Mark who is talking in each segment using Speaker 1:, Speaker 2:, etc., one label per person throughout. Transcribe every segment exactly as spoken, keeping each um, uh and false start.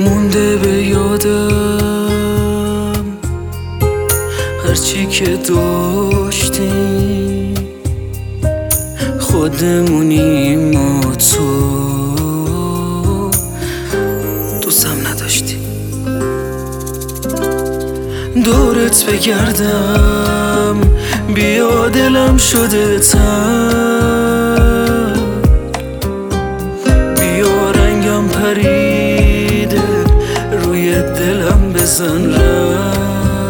Speaker 1: مونده به یادم هرچی که داشتیم، خودمونیم ما تو دوستم نداشتی. دورت بگردم بیا دلم شده تن، بیا رنگم پریده روی دلم بزن رنگ.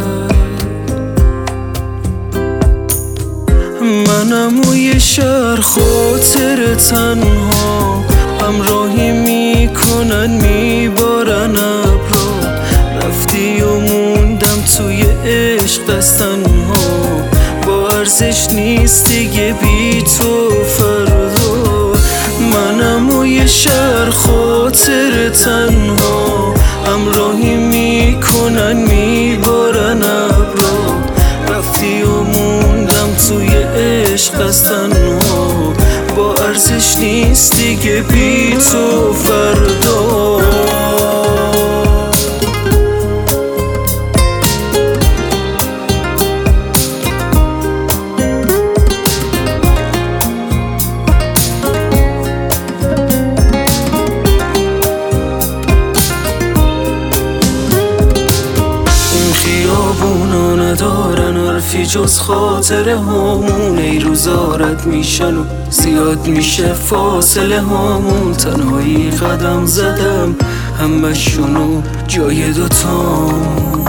Speaker 1: منم و یه شهر خاطر تنها، همراهی میکنن میبارن ابرا. رفتی و موندم توی عشق دستنها، با ارزش نیست دیگه بی تو فردا. منم و یه شهر خاطر تنها، همراهی میکنن میبارن ابرا. رفتی و موندم توی عشق از تنها، با ارزش نیست دیگه بی تو فردا. خیابونا ندارن حرفی جز خاطره هامون، ای روزارت میشن و زیاد میشه فاصله هامون. تنهایی قدم زدم همه شونو جای دوتامون.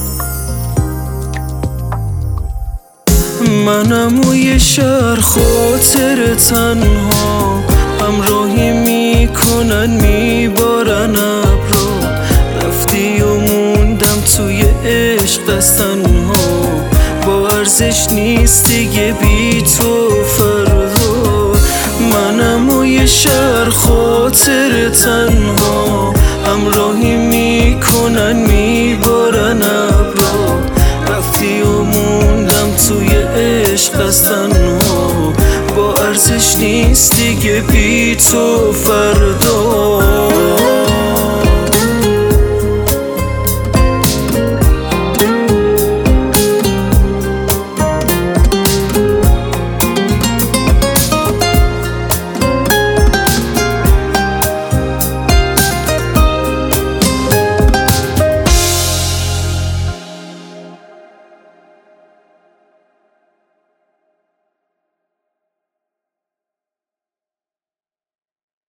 Speaker 1: منم و یه شهر خاطر تنها، همراهی میکنن میبارن ابرا. رفتی و موندم توی عشق دستنها، با ارزش نیست دیگه بی تو فردا. منم و یه شهر خاطر تنها، همراهی میکنن میبارن ابرا. رفتی و موندم توی عشق از تنها، با ارزش نیست دیگه بی تو فردا.